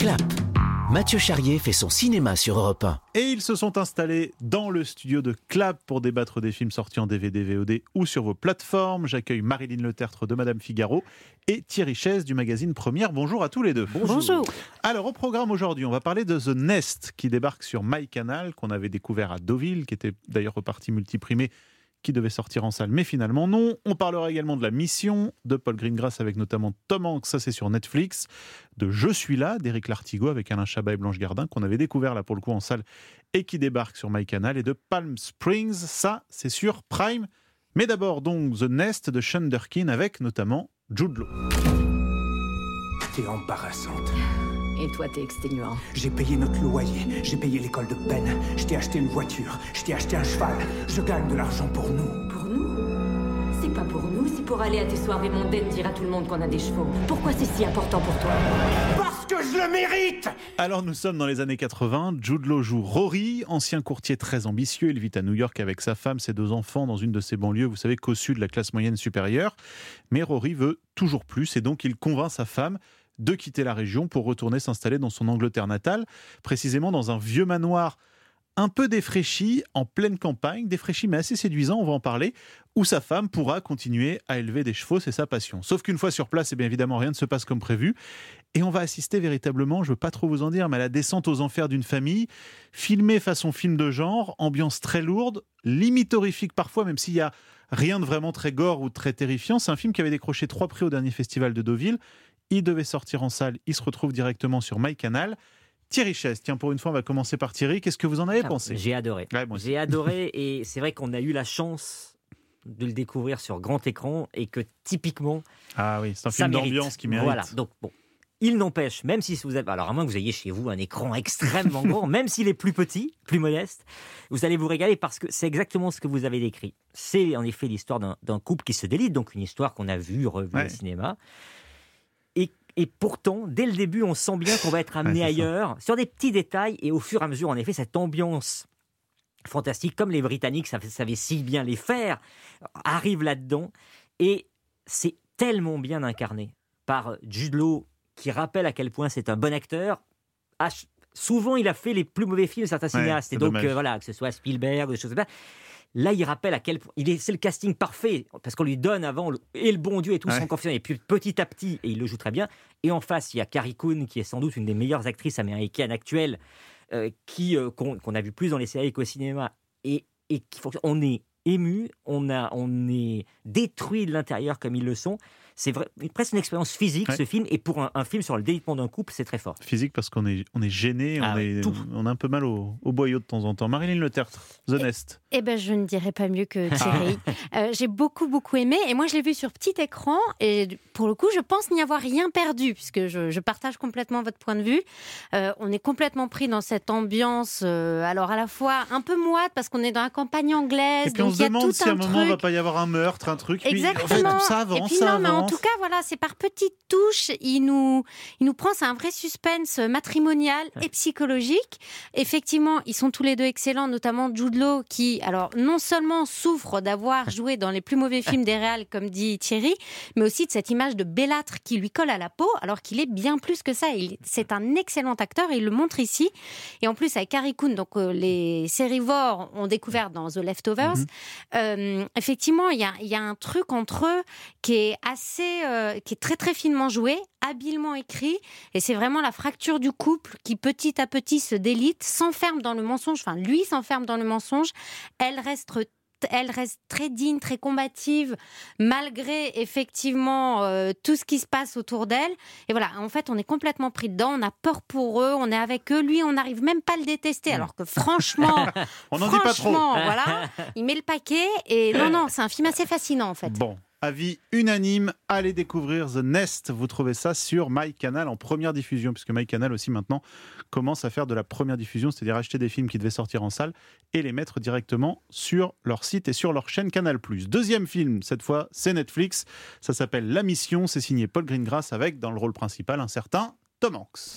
Clap. Mathieu Charrier fait son cinéma sur Europe 1. Et ils se sont installés dans le studio de Clap pour débattre des films sortis en DVD, VOD ou sur vos plateformes. J'accueille Marilyn Letertre de Madame Figaro et Thierry Chaise du magazine Première. Bonjour à tous les deux. Bonjour. Alors au programme aujourd'hui, on va parler de The Nest qui débarque sur MyCanal, qu'on avait découvert à Deauville, qui était d'ailleurs reparti multiprimé, qui devait sortir en salle, mais finalement non. On parlera également de La Mission, de Paul Greengrass avec notamment Tom Hanks, ça c'est sur Netflix, de Je suis là, d'Éric Lartigot avec Alain Chabat et Blanche Gardin, qu'on avait découvert là pour le coup en salle et qui débarque sur MyCanal, et de Palm Springs, ça c'est sur Prime. Mais d'abord donc The Nest de Sean Durkin avec notamment Jude Law. T'es embarrassante. Et toi, t'es exténuant. J'ai payé notre loyer, j'ai payé l'école de Ben, je t'ai acheté une voiture, je t'ai acheté un cheval. Je gagne de l'argent pour nous. Pour nous? C'est pas pour nous, c'est pour aller à tes soirées mondaines dire à tout le monde qu'on a des chevaux. Pourquoi c'est si important pour toi? Parce que je le mérite! Alors nous sommes dans les années 80, Jude Law joue Rory, ancien courtier très ambitieux. Il vit à New York avec sa femme, ses 2 enfants dans une de ces banlieues, vous savez, cossues de la classe moyenne supérieure. Mais Rory veut toujours plus et donc il convainc sa femme de quitter la région pour retourner s'installer dans son Angleterre natale, précisément dans un vieux manoir un peu défraîchi, en pleine campagne, défraîchi mais assez séduisant, on va en parler, où sa femme pourra continuer à élever des chevaux, c'est sa passion. Sauf qu'une fois sur place, bien évidemment, rien ne se passe comme prévu, et on va assister véritablement, je ne veux pas trop vous en dire, mais à la descente aux enfers d'une famille, filmée façon film de genre, ambiance très lourde, limite horrifique parfois, même s'il y a rien de vraiment très gore ou très terrifiant. C'est un film qui avait décroché 3 prix au dernier festival de Deauville. Il devait sortir en salle, il se retrouve directement sur MyCanal. Thierry Chaise, tiens, pour une fois, on va commencer par Thierry. Qu'est-ce que vous en avez pensé ? J'ai adoré. Ouais, J'ai adoré, et c'est vrai qu'on a eu la chance de le découvrir sur grand écran, et que typiquement, ah oui, c'est un film d'ambiance qui mérite. Voilà, donc bon. Il n'empêche, même si vous avez, alors à moins que vous ayez chez vous un écran extrêmement grand, même s'il est plus petit, plus modeste, vous allez vous régaler parce que c'est exactement ce que vous avez décrit. C'est en effet l'histoire d'un couple qui se délite, donc une histoire qu'on a vue, revue au cinéma. Et pourtant, dès le début, on sent bien qu'on va être amené ailleurs, sur des petits détails, et au fur et à mesure, en effet, cette ambiance fantastique, comme les Britanniques savaient si bien les faire, arrive là-dedans, et c'est tellement bien incarné par Jude Law, qui rappelle à quel point c'est un bon acteur. Souvent, il a fait les plus mauvais films de certains cinéastes, et donc voilà, que ce soit Spielberg, des choses comme ça. Là, il rappelle à quel point c'est le casting parfait, parce qu'on lui donne avant et le bon Dieu et tout sans confiance, et puis petit à petit, et il le joue très bien. Et en face, il y a Carrie Coon, qui est sans doute une des meilleures actrices américaines actuelles, qu'on a vu plus dans les séries qu'au cinéma, et on est ému, on est détruit de l'intérieur comme ils le sont. C'est presque une expérience physique, ce film, et pour un film sur le délitement d'un couple, c'est très fort. Physique parce qu'on est gêné, on a un peu mal au boyau de temps en temps. Marilyn Letertre, The Nest. Eh ben, je ne dirais pas mieux que Thierry. J'ai beaucoup aimé, et moi je l'ai vu sur petit écran, et pour le coup, je pense n'y avoir rien perdu, puisque je partage complètement votre point de vue. On est complètement pris dans cette ambiance, alors à la fois un peu moite, parce qu'on est dans la campagne anglaise, et puis on se demande si à un moment il ne va pas y avoir un meurtre, un truc. Exactement. Puis, en fait, ça avance, et puis, mais en tout cas, voilà, c'est par petites touches. Il nous prend, c'est un vrai suspense matrimonial et psychologique. Effectivement, ils sont tous les deux excellents, notamment Jude Law, qui, alors, non seulement souffre d'avoir joué dans les plus mauvais films des réals, comme dit Thierry, mais aussi de cette image de bellâtre qui lui colle à la peau, alors qu'il est bien plus que ça. C'est un excellent acteur, et il le montre ici. Et en plus, avec Carrie Coon, donc les sérivores ont découvert dans The Leftovers, effectivement, il y a un truc entre eux qui est qui est très très finement joué, habilement écrit, et c'est vraiment la fracture du couple qui petit à petit se délite, s'enferme dans le mensonge, enfin lui s'enferme dans le mensonge, elle reste très digne, très combative, malgré effectivement tout ce qui se passe autour d'elle. Et voilà, en fait, on est complètement pris dedans, on a peur pour eux, on est avec eux. Lui, on n'arrive même pas à le détester, alors que franchement, on n'en dit pas trop. Voilà, il met le paquet. Et non, c'est un film assez fascinant, en fait. Bon. Avis unanime, allez découvrir The Nest. Vous trouvez ça sur MyCanal en première diffusion, puisque MyCanal aussi maintenant commence à faire de la première diffusion, c'est-à-dire acheter des films qui devaient sortir en salle et les mettre directement sur leur site et sur leur chaîne Canal+. Deuxième film, cette fois, c'est Netflix. Ça s'appelle La Mission, c'est signé Paul Greengrass avec, dans le rôle principal, un certain Tom Hanks.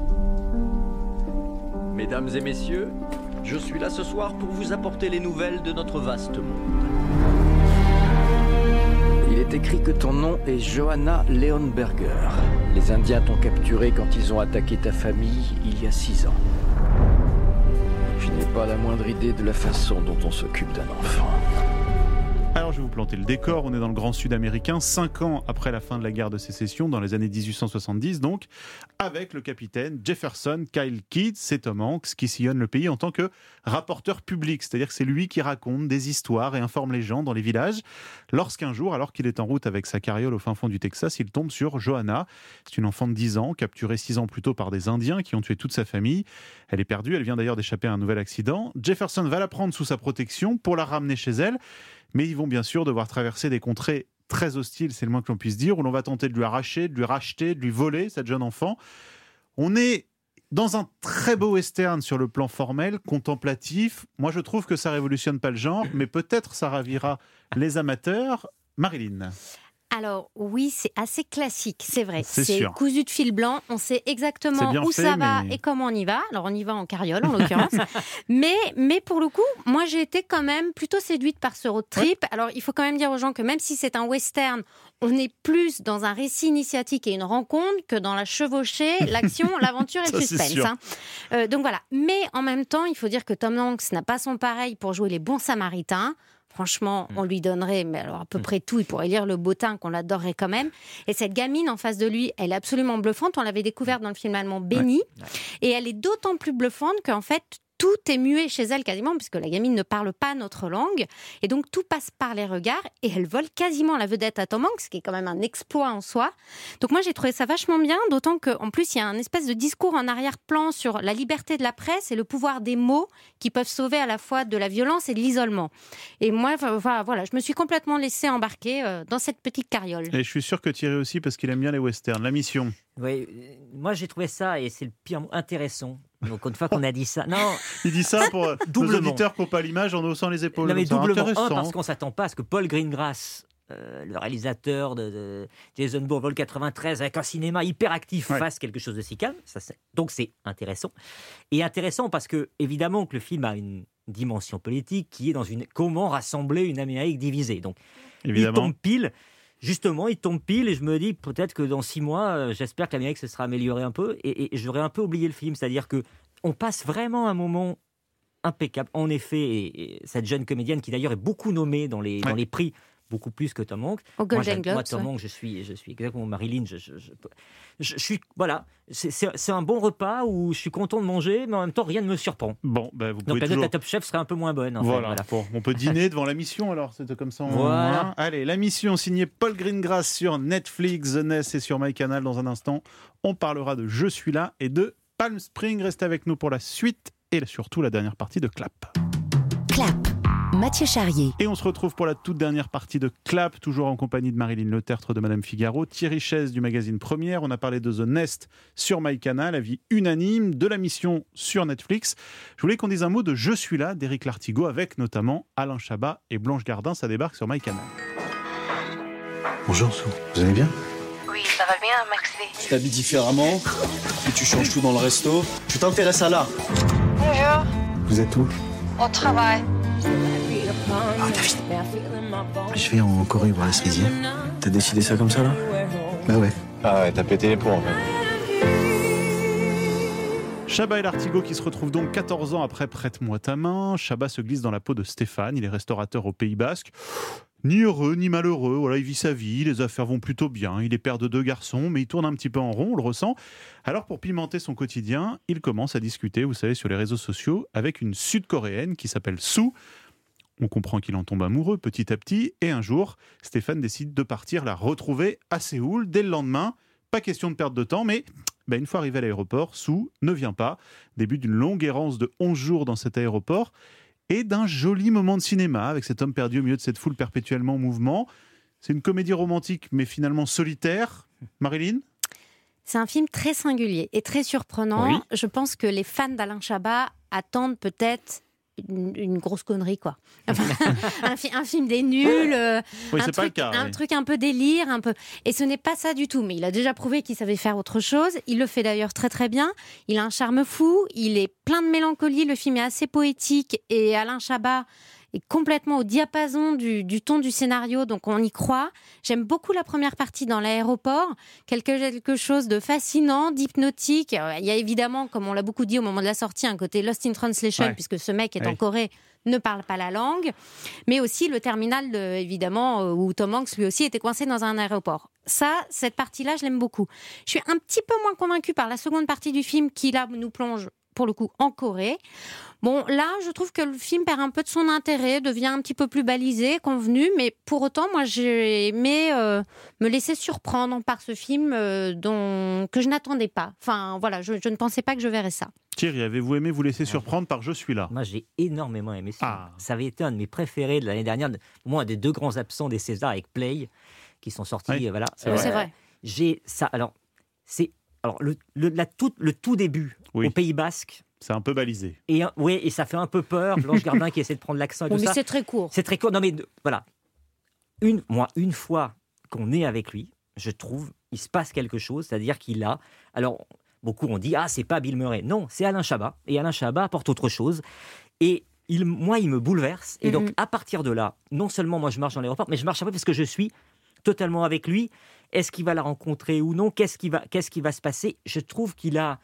Mesdames et messieurs, je suis là ce soir pour vous apporter les nouvelles de notre vaste monde. Il est écrit que ton nom est Johanna Leonberger. Les Indiens t'ont capturé quand ils ont attaqué ta famille il y a 6 ans. Je n'ai pas la moindre idée de la façon dont on s'occupe d'un enfant. Alors je vais vous planter le décor, on est dans le Grand Sud américain, 5 ans après la fin de la guerre de sécession, dans les années 1870 donc, avec le capitaine Jefferson Kyle Kidd, c'est Tom Hanks qui sillonne le pays en tant que rapporteur public, c'est-à-dire que c'est lui qui raconte des histoires et informe les gens dans les villages, lorsqu'un jour, alors qu'il est en route avec sa carriole au fin fond du Texas, il tombe sur Johanna, c'est une enfant de 10 ans, capturée 6 ans plus tôt par des Indiens qui ont tué toute sa famille, elle est perdue, elle vient d'ailleurs d'échapper à un nouvel accident, Jefferson va la prendre sous sa protection pour la ramener chez elle, mais ils vont bien sûr devoir traverser des contrées très hostiles, c'est le moins que l'on puisse dire, où l'on va tenter de lui arracher, de lui racheter, de lui voler cette jeune enfant. On est dans un très beau western sur le plan formel, contemplatif. Moi, je trouve que ça révolutionne pas le genre, mais peut-être ça ravira les amateurs. Marilyn. Alors oui, c'est assez classique, c'est vrai. C'est C'est sûr. cousu de fil blanc, on sait exactement bien où fait, ça va mais- et comment on y va. Alors on y va en carriole en l'occurrence. mais pour le coup, moi j'ai été quand même plutôt séduite par ce road trip. Alors il faut quand même dire aux gens que même si c'est un western, on est plus dans un récit initiatique et une rencontre que dans la chevauchée, l'action, l'aventure et Ça, le c'est suspense. sûr. Donc voilà. Mais en même temps, il faut dire que Tom Hanks n'a pas son pareil pour jouer les bons Samaritains. Franchement, on lui donnerait, mais alors à peu près tout. Il pourrait lire Le Bottin, qu'on l'adorerait quand même. Et cette gamine en face de lui, elle est absolument bluffante. On l'avait découverte dans le film allemand Béni. Et elle est d'autant plus bluffante qu'en fait, tout est muet chez elle quasiment, puisque la gamine ne parle pas notre langue. Et donc, tout passe par les regards. Et elle vole quasiment la vedette à Tom Hanks, ce qui est quand même un exploit en soi. Donc moi, j'ai trouvé ça vachement bien, d'autant qu'en plus, il y a un espèce de discours en arrière-plan sur la liberté de la presse et le pouvoir des mots qui peuvent sauver à la fois de la violence et de l'isolement. Et moi, voilà, je me suis complètement laissée embarquer dans cette petite carriole. Et je suis sûr que Thierry aussi, parce qu'il aime bien les westerns. La mission. Oui, moi j'ai trouvé ça, et c'est le pire mot, intéressant. Donc une fois qu'on a dit ça, non, Il dit ça pour nos Doublement. auditeurs qui n'ont pas l'image en haussant les épaules. non mais C'est doublement. intéressant. Parce qu'on ne s'attend pas à ce que Paul Greengrass, le réalisateur de Jason Bourne Vol 93, avec un cinéma hyper actif, Ouais. fasse quelque chose de si calme. Donc c'est intéressant. Et intéressant parce que, évidemment, que le film a une dimension politique qui est dans comment rassembler une Amérique divisée. Donc il Évidemment. tombe pile. Justement, il tombe pile et je me dis peut-être que dans 6 mois, j'espère que l'Amérique se sera améliorée un peu et j'aurais un peu oublié le film. C'est-à-dire que on passe vraiment un moment impeccable. En effet, et cette jeune comédienne qui d'ailleurs est beaucoup nommée dans les prix, beaucoup plus que Tom Hanks. Au Golden Moi, Globes, Tom ouais. Hanks, je suis exactement Marilyn. Je suis voilà, c'est un bon repas où je suis content de manger, mais en même temps rien ne me surprend. Bon, vous Donc pouvez la note toujours... à Top Chef serait un peu moins bonne. En fait, Voilà. Bon, on peut dîner devant la mission alors, c'était comme ça. Voilà. Allez, la mission signée Paul Greengrass sur Netflix, The Nest et sur MyCanal. Dans un instant, on parlera de Je suis là et de Palm Springs. Restez avec nous pour la suite et surtout la dernière partie de Clap. Clap, Mathieu Charrier. Et on se retrouve pour la toute dernière partie de Clap, toujours en compagnie de Marilyn Le Tertre de Madame Figaro, Thierry Chaise du magazine Première. On a parlé de The Nest sur MyCanal, avis unanime, de la mission sur Netflix. Je voulais qu'on dise un mot de Je suis là d'Éric Lartigot avec notamment Alain Chabat et Blanche Gardin. Ça débarque sur MyCanal. Bonjour Sou, vous allez bien? Oui, ça va bien, Maxi. Tu t'habilles différemment, puis tu changes tout dans le resto. Tu t'intéresses à l'art. Bonjour. Vous êtes où? Au travail. Ah David, je vais en Corée voir les cerisiers. T'as décidé ça comme ça là? Bah ouais. Ah ouais, t'as pété les plombs en fait. Chabat et Lartigot qui se retrouvent donc 14 ans après Prête-moi ta main. Chabat se glisse dans la peau de Stéphane, il est restaurateur au Pays Basque. Ni heureux, ni malheureux, voilà, il vit sa vie, les affaires vont plutôt bien, il est père de 2 garçons, mais il tourne un petit peu en rond, on le ressent. Alors pour pimenter son quotidien, il commence à discuter, vous savez, sur les réseaux sociaux, avec une Sud-Coréenne qui s'appelle Soo. On comprend qu'il en tombe amoureux petit à petit, et un jour, Stéphane décide de partir la retrouver à Séoul dès le lendemain. Pas question de perdre de temps, mais une fois arrivé à l'aéroport, Soo ne vient pas. Début d'une longue errance de 11 jours dans cet aéroport, et d'un joli moment de cinéma avec cet homme perdu au milieu de cette foule perpétuellement en mouvement. C'est une comédie romantique, mais finalement solitaire. Marilyn ? C'est un film très singulier et très surprenant. Oui. Je pense que les fans d'Alain Chabat attendent peut-être une grosse connerie, quoi. Enfin, un film des nuls, Oui, un c'est pas le cas. un oui. truc un peu délire, un peu. Et ce n'est pas ça du tout. Mais il a déjà prouvé qu'il savait faire autre chose. Il le fait d'ailleurs très très bien. Il a un charme fou. Il est plein de mélancolie. Le film est assez poétique et Alain Chabat est complètement au diapason du ton du scénario, donc on y croit. J'aime beaucoup la première partie dans l'aéroport, quelque chose de fascinant, d'hypnotique. Il y a évidemment, comme on l'a beaucoup dit au moment de la sortie, un côté Lost in Translation, puisque ce mec est en Corée, ne parle pas la langue, mais aussi le terminal, évidemment, où Tom Hanks, lui aussi, était coincé dans un aéroport. Cette partie-là, je l'aime beaucoup. Je suis un petit peu moins convaincue par la seconde partie du film, qui, là, nous plonge, pour le coup, en Corée. Bon, là, je trouve que le film perd un peu de son intérêt, devient un petit peu plus balisé, convenu, mais pour autant, moi, j'ai aimé me laisser surprendre par ce film que je n'attendais pas. Enfin, voilà, je ne pensais pas que je verrais ça. Thierry, avez-vous aimé vous laisser surprendre par Je suis là ? Moi, j'ai énormément aimé ça. Ça avait été un de mes préférés de l'année dernière, moi, un des 2 grands absents des Césars avec Play, qui sont sortis. Voilà. C'est vrai. J'ai ça. Alors, le tout début au Pays Basque. C'est un peu balisé. Et ça fait un peu peur. Blanche Gardin qui essaie de prendre l'accent et tout ça. Mais c'est très court. C'est très court. Non, mais voilà. Une fois qu'on est avec lui, je trouve, il se passe quelque chose. C'est-à-dire qu'il a... Alors, beaucoup ont dit, c'est pas Bill Murray. Non, c'est Alain Chabat. Et Alain Chabat apporte autre chose. Et il me bouleverse. Et donc, à partir de là, non seulement moi, je marche dans l'aéroport, mais je marche après parce que je suis totalement avec lui. Est-ce qu'il va la rencontrer ou non ? Qu'est-ce qui va se passer ? Je trouve qu'il a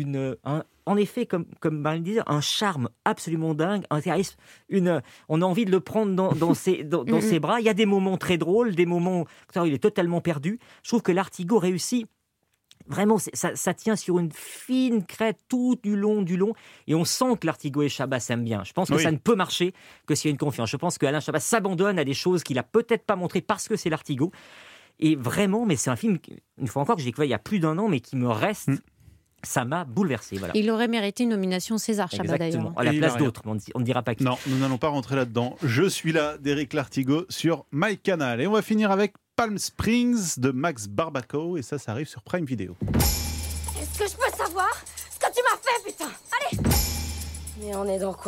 en effet, comme Marine disait, un charme absolument dingue, un charisme. On a envie de le prendre dans ses bras. Il y a des moments très drôles, des moments où il est totalement perdu. Je trouve que l'Artigaud réussit. Vraiment, ça tient sur une fine crête tout du long. Et on sent que l'Artigaud et Chabat s'aiment bien. Je pense que ça ne peut marcher que s'il y a une confiance. Je pense qu'Alain Chabat s'abandonne à des choses qu'il n'a peut-être pas montrées parce que c'est l'Artigaud. Et vraiment, mais c'est un film, une fois encore, que j'ai découvert il y a plus d'1 an, mais qui me reste... Ça m'a bouleversé. Voilà. Il aurait mérité une nomination César, Chabat, d'ailleurs. À la place d'autres, on ne dira pas qui. Non, nous n'allons pas rentrer là-dedans. Je suis là d'Éric Lartigot sur MyCanal. Et on va finir avec Palm Springs de Max Barbaco. Et ça arrive sur Prime Video. Est-ce que je peux savoir ce que tu m'as fait, putain ? Allez ! Mais on est dans quoi ?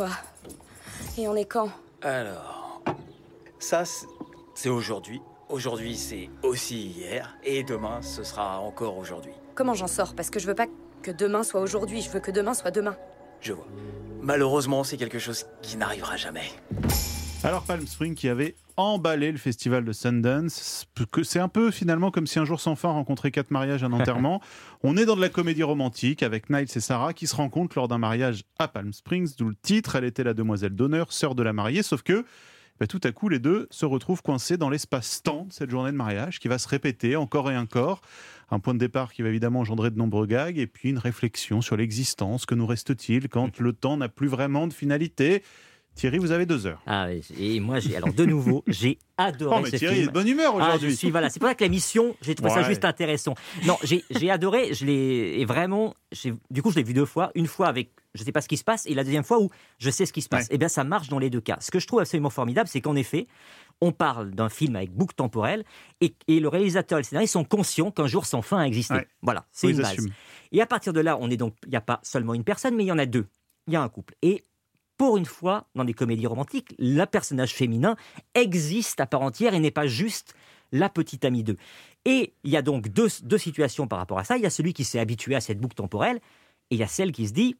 Et on est quand ? Alors, ça, c'est aujourd'hui. Aujourd'hui, c'est aussi hier. Et demain, ce sera encore aujourd'hui. Comment j'en sors ? Parce que je veux pas que demain soit aujourd'hui, je veux que demain soit demain. Je vois. Malheureusement, c'est quelque chose qui n'arrivera jamais. Alors Palm Springs qui avait emballé le festival de Sundance, c'est un peu finalement comme si Un jour sans fin rencontrait 4 mariages, un enterrement. On est dans de la comédie romantique avec Niles et Sarah qui se rencontrent lors d'un mariage à Palm Springs, d'où le titre. Elle était la demoiselle d'honneur, sœur de la mariée, sauf que tout à coup, les deux se retrouvent coincés dans l'espace-temps de cette journée de mariage qui va se répéter encore et encore. Un point de départ qui va évidemment engendrer de nombreux gags et puis une réflexion sur l'existence. Que nous reste-t-il quand le temps n'a plus vraiment de finalité ? Thierry, vous avez 2 heures. Et moi, alors de nouveau, j'ai adoré ce Thierry film. est de bonne humeur aujourd'hui. C'est pour ça que l'émission, j'ai trouvé ça juste intéressant. Non, j'ai adoré, et vraiment, du coup, je l'ai vu 2 fois. Une fois avec, je ne sais pas ce qui se passe, et la deuxième fois où je sais ce qui se passe. Et bien, ça marche dans les 2 cas. Ce que je trouve absolument formidable, c'est qu'en effet, on parle d'un film avec boucle temporelle, et le réalisateur et le scénariste sont conscients qu'un jour sans fin a existé. Voilà, c'est une base. Et à partir de là, il n'y a pas seulement une personne, mais il y en a 2. Il y a un couple. Et pour une fois, dans des comédies romantiques, le personnage féminin existe à part entière et n'est pas juste la petite amie d'eux. Et il y a donc deux situations par rapport à ça. Il y a celui qui s'est habitué à cette boucle temporelle et il y a celle qui se dit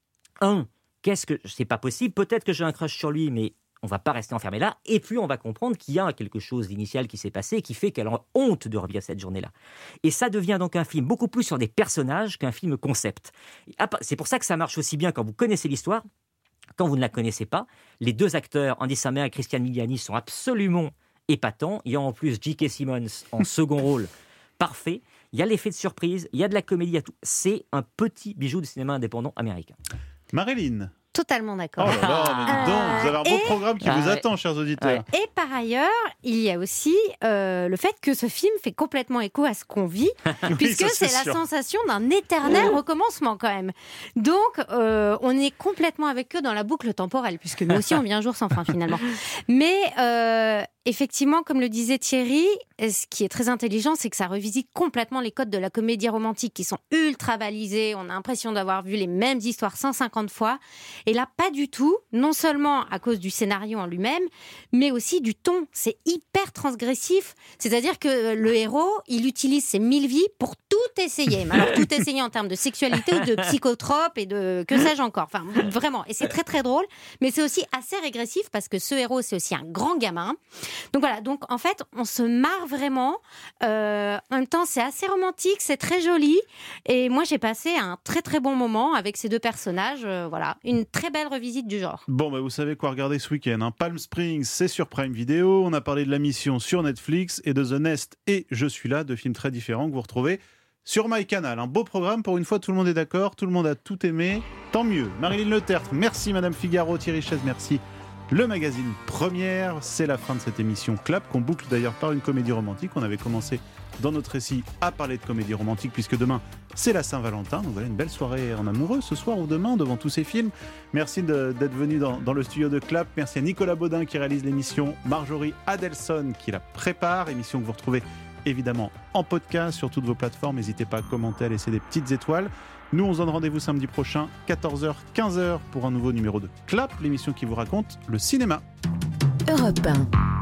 c'est pas possible, peut-être que j'ai un crush sur lui, mais on va pas rester enfermé là. Et puis on va comprendre qu'il y a quelque chose d'initial qui s'est passé et qui fait qu'elle a honte de revivre cette journée-là. Et ça devient donc un film beaucoup plus sur des personnages qu'un film concept. C'est pour ça que ça marche aussi bien quand vous connaissez l'histoire. Quand vous ne la connaissez pas, les 2 acteurs, Andy Samberg et Christian Miliani, sont absolument épatants. Il y a en plus J.K. Simmons en second rôle, parfait. Il y a l'effet de surprise, il y a de la comédie, il y a tout. C'est un petit bijou du cinéma indépendant américain. Marilyn. Totalement d'accord. Oh là là, mais dis donc, vous avez un beau programme qui vous attend, chers auditeurs. Et par ailleurs, il y a aussi le fait que ce film fait complètement écho à ce qu'on vit, puisque c'est la sensation d'un éternel recommencement quand même. Donc, on est complètement avec eux dans la boucle temporelle, puisque nous aussi, on vit un jour sans fin finalement. Mais effectivement, comme le disait Thierry, ce qui est très intelligent, c'est que ça revisite complètement les codes de la comédie romantique qui sont ultra balisés. On a l'impression d'avoir vu les mêmes histoires 150 fois. Et là, pas du tout, non seulement à cause du scénario en lui-même, mais aussi du ton. C'est hyper transgressif. C'est-à-dire que le héros, il utilise ses 1000 vies pour tout essayé. Mais alors, tout essayé en termes de sexualité ou de psychotropes et de que sais-je encore. Enfin, vraiment. Et c'est très, très drôle. Mais c'est aussi assez régressif parce que ce héros, c'est aussi un grand gamin. Donc voilà. Donc, en fait, on se marre vraiment. En même temps, c'est assez romantique, c'est très joli. Et moi, j'ai passé un très, très bon moment avec ces deux personnages. Voilà. Une très belle revisite du genre. Bon, vous savez quoi regarder ce week-end. Hein. Palm Springs, c'est sur Prime Video. On a parlé de La Mission sur Netflix et de The Nest et Je suis là, deux films très différents que vous retrouvez sur MyCanal. Un beau programme, pour une fois, tout le monde est d'accord, tout le monde a tout aimé. Tant mieux. Marilyn Le Tertre, merci Madame Figaro, Thierry Chaise, merci. Le magazine Première, c'est la fin de cette émission Clap, qu'on boucle d'ailleurs par une comédie romantique. On avait commencé dans notre récit à parler de comédie romantique, puisque demain, c'est la Saint-Valentin. Donc voilà, une belle soirée en amoureux ce soir ou demain devant tous ces films. Merci d'être venu dans le studio de Clap. Merci à Nicolas Baudin qui réalise l'émission, Marjorie Adelson qui la prépare, émission que vous retrouvez évidemment en podcast sur toutes vos plateformes. N'hésitez pas à commenter, à laisser des petites étoiles. Nous, on se donne rendez-vous samedi prochain, 14h, 15h, pour un nouveau numéro de Clap, l'émission qui vous raconte le cinéma. Europe 1.